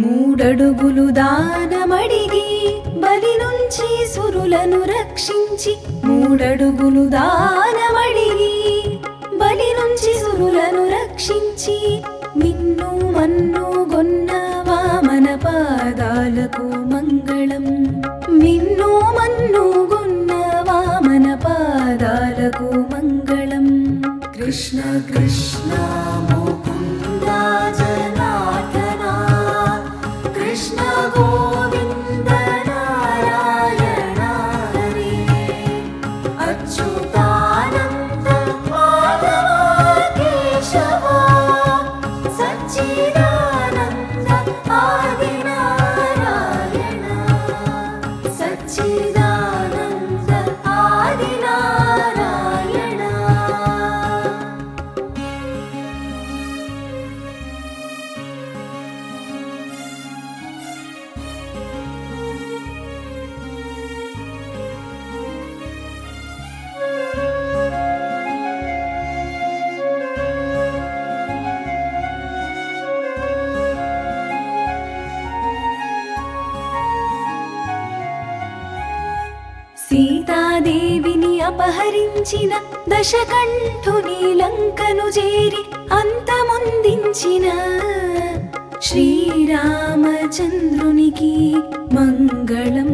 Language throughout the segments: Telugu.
మూడడుగులు దానమడిగి బలి నుంచి సురులను రక్షించి, మూడడుగులు దానమడిగి బలి నుంచి సురులను రక్షించి, మిన్ను మన్ను గొన్న వామన పాదాలకు మంగళం. మిన్ను మన్ను గొన్న వామన పాదాలకు మంగళం. కృష్ణ కృష్ణ ముకుంద జనార్దన, కృష్ణ గోవింద నారాయణ హరి, అచ్యుతానంద మాధవ కేశవ, సచ్చిదానంద ఆది నారాయణ, సచ్చిదానంద ఆది నారాయణ. సీతాదేవిని అపహరించిన దశకంఠుని లంకను చేరి అంతమొందించిన శ్రీరామచంద్రునికి మంగళం.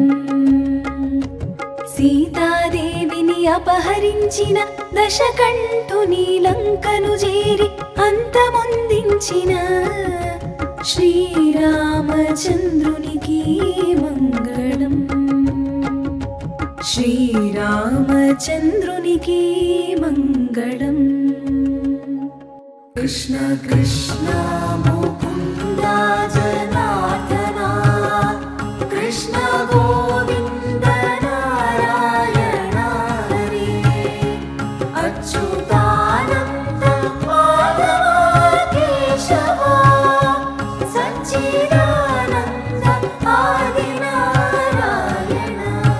సీతాదేవిని అపహరించిన దశకంఠుని లంకను చేరి అంతమొందించిన శ్రీరామచంద్రునికి మంగళం. శ్రీరామచంద్రునికి మంగళం. కృష్ణ కృష్ణ ముకుంద జనార్దన, కృష్ణ గోవింద నారాయణ హరి, అచ్యుతానంద మాధవ కేశవ, సచ్చిదానంద ఆది నారాయణ,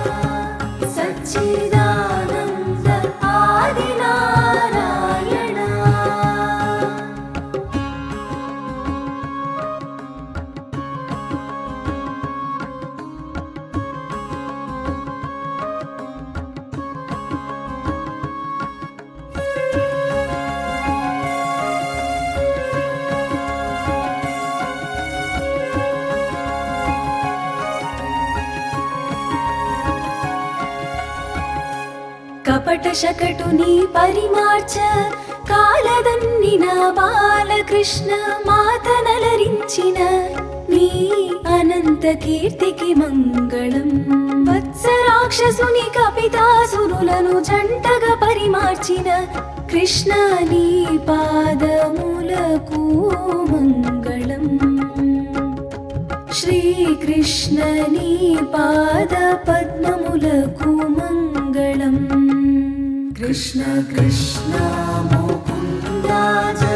సచ్చిదానంద ఆది నారాయణ. కపట శకటుని పరిమార్చ కాలదన్నిన బాలకృష్ణ మాతనలరించిన నీ అనంత కీర్తికి మంగళం. వత్స రాక్షసుని కపితాసురులను జంటగా పరిమార్చిన కృష్ణ నీ పాదములకు మంగళం. శ్రీకృష్ణ నీ పాద పద్మములకు మంగళం. కృష్ణ కృష్ణ ముకుంద